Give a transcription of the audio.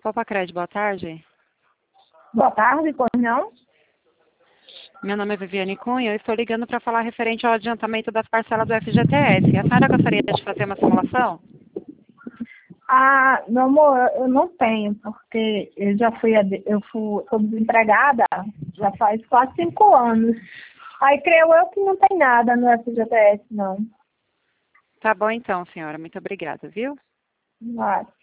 Poupa-Crédito, boa tarde. Boa tarde, pois não? Meu nome é Viviane Cunha, eu estou ligando para falar referente ao adiantamento das parcelas do FGTS. A senhora gostaria de fazer uma simulação? Ah, meu amor, eu não tenho, porque sou desempregada já faz quase 5 anos. Aí creio eu que não tem nada no FGTS, não. Tá bom então, senhora. Muito obrigada, viu? Vai.